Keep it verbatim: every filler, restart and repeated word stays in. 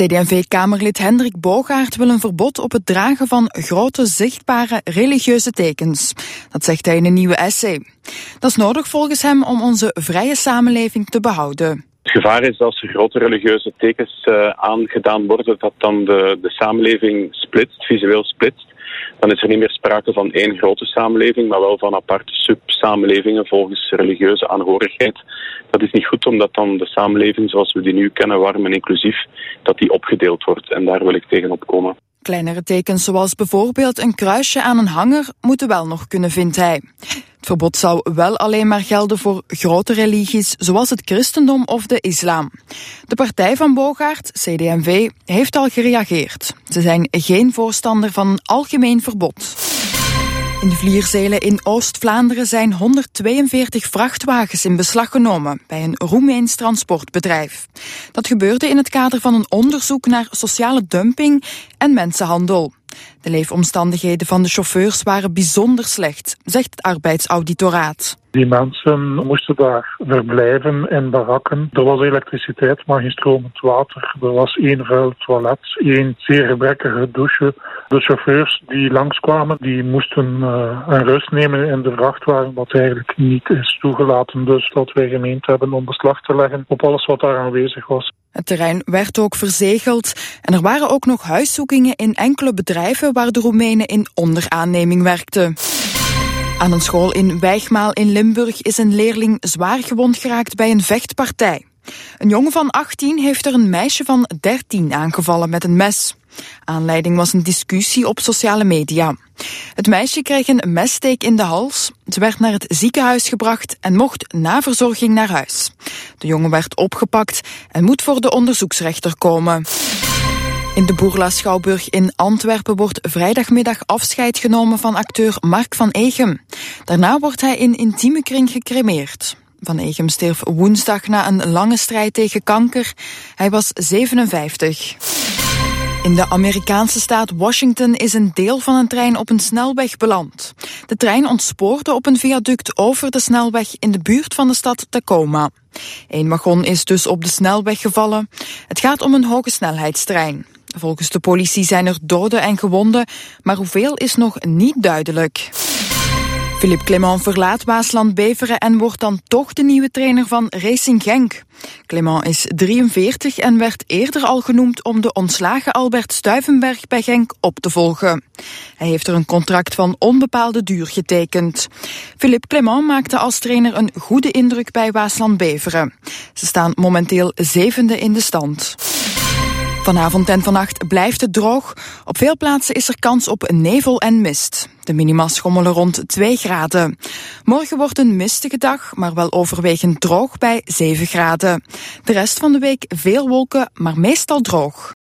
C D en V-Kamerlid Hendrik Bogaert wil een verbod op het dragen van grote zichtbare religieuze tekens. Dat zegt hij in een nieuwe essay. Dat is nodig volgens hem om onze vrije samenleving te behouden. Het gevaar is dat als er grote religieuze tekens uh, aangedaan worden, dat dan de, de samenleving splitst, visueel splitst. Dan is er niet meer sprake van één grote samenleving, maar wel van aparte subsamenlevingen volgens religieuze aanhorigheid. Dat is niet goed, omdat dan de samenleving zoals we die nu kennen, warm en inclusief, dat die opgedeeld wordt. En daar wil ik tegen opkomen. Kleinere tekens zoals bijvoorbeeld een kruisje aan een hanger moeten wel nog kunnen, vindt hij. Het verbod zou wel alleen maar gelden voor grote religies zoals het christendom of de islam. De partij van Bogaert, C D en V, heeft al gereageerd. Ze zijn geen voorstander van een algemeen verbod. In de Vlierzelen in Oost-Vlaanderen zijn honderdtweeënveertig vrachtwagens in beslag genomen bij een Roemeens transportbedrijf. Dat gebeurde in het kader van een onderzoek naar sociale dumping en mensenhandel. De leefomstandigheden van de chauffeurs waren bijzonder slecht, zegt het arbeidsauditoraat. Die mensen moesten daar verblijven in barakken. Er was elektriciteit, maar geen stromend water. Er was één vuil toilet, één zeer gebrekkige douche. De chauffeurs die langskwamen, die moesten uh, een rust nemen in de vrachtwagen, wat eigenlijk niet is toegelaten. Dus dat wij gemeend hebben om beslag te leggen op alles wat daar aanwezig was. Het terrein werd ook verzegeld en er waren ook nog huiszoekingen in enkele bedrijven waar de Roemenen in onderaanneming werkten. Aan een school in Wijgmaal in Limburg is een leerling zwaar gewond geraakt bij een vechtpartij. Een jongen van achttien heeft er een meisje van dertien aangevallen met een mes. Aanleiding was een discussie op sociale media. Het meisje kreeg een messteek in de hals. Ze werd naar het ziekenhuis gebracht en mocht na verzorging naar huis. De jongen werd opgepakt en moet voor de onderzoeksrechter komen. In de Bourla-schouwburg in Antwerpen wordt vrijdagmiddag afscheid genomen van acteur Mark van Egem. Daarna wordt hij in intieme kring gecremeerd. Van Egem stierf woensdag na een lange strijd tegen kanker. Hij was zevenenvijftig. In de Amerikaanse staat Washington is een deel van een trein op een snelweg beland. De trein ontspoorde op een viaduct over de snelweg in de buurt van de stad Tacoma. Eén wagon is dus op de snelweg gevallen. Het gaat om een hogesnelheidstrein. Volgens de politie zijn er doden en gewonden, maar hoeveel is nog niet duidelijk. Philippe Clement verlaat Waasland-Beveren en wordt dan toch de nieuwe trainer van Racing Genk. Clement is drieënveertig en werd eerder al genoemd om de ontslagen Albert Stuyvenberg bij Genk op te volgen. Hij heeft er een contract van onbepaalde duur getekend. Philippe Clement maakte als trainer een goede indruk bij Waasland-Beveren. Ze staan momenteel zevende in de stand. Vanavond en vannacht blijft het droog. Op veel plaatsen is er kans op nevel en mist. De minima schommelen rond twee graden. Morgen wordt een mistige dag, maar wel overwegend droog bij zeven graden. De rest van de week veel wolken, maar meestal droog.